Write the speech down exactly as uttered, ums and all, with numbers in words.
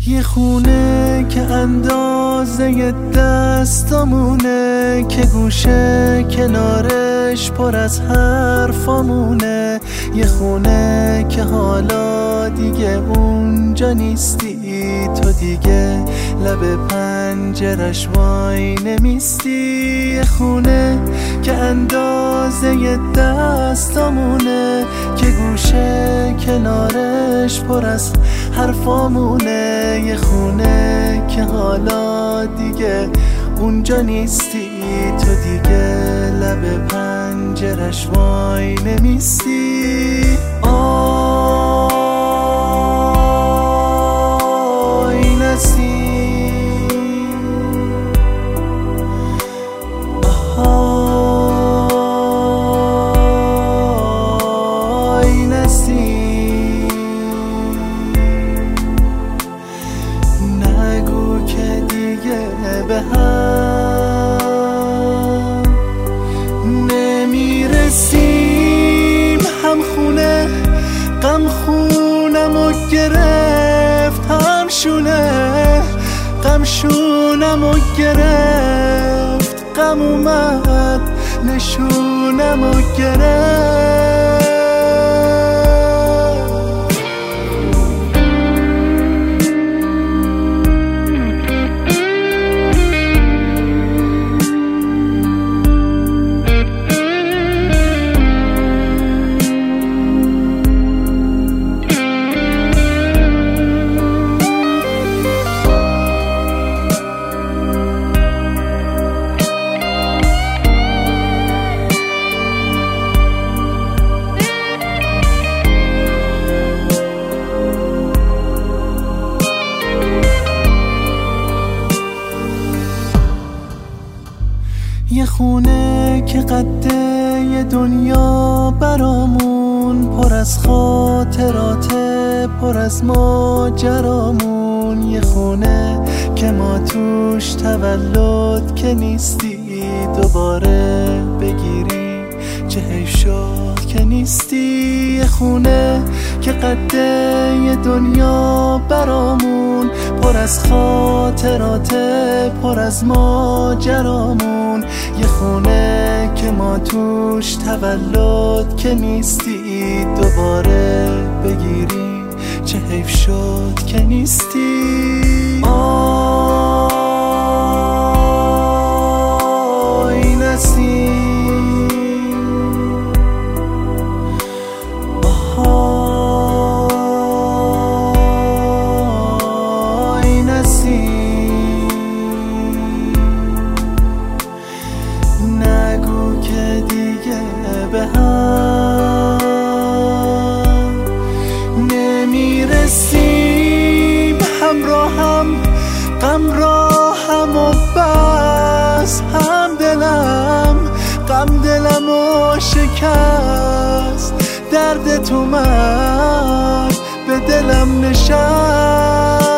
یه خونه که اندازه دستامونه، که گوشه کنارش پر از حرفامونه. یه خونه که حالا دیگه اونجا نیستی، تو دیگه لب پنجرش وای نمیستی. یه خونه که اندازه دستامونه، که گوشه کنارش پر از حرفامونه. یه خونه که حالا دیگه اونجا نیستی، تو دیگه لب پنجرش وای نمیستی. آی نسیم، آی نسیم، نگو که دیگه به هم نمیرسیم. هم خونه غم خونم و گرفت، هم شونه غم شونم و گرفت. غم اومد نشونم و گرفت. یه خونه که قده دنیا برامون، پر از خاطراته پر از ماجرامون. یه خونه که ما توش تولد که نیستی، دوباره بگیری چه حیف شد که نیستی. یه خونه که قده دنیا برامون، پر از خاطراته پر از ماجرامون. یه خونه که ما توش تولد که نیستی، دوباره بگیری چه حیف شد که نیستی. آی نسیم، آی نسیم، نگو که دیگه به هم نمیرسیم. همراهم غم راهم و بس، هم دلم غم دلم و شکست. دردت اومد به دلم نشست.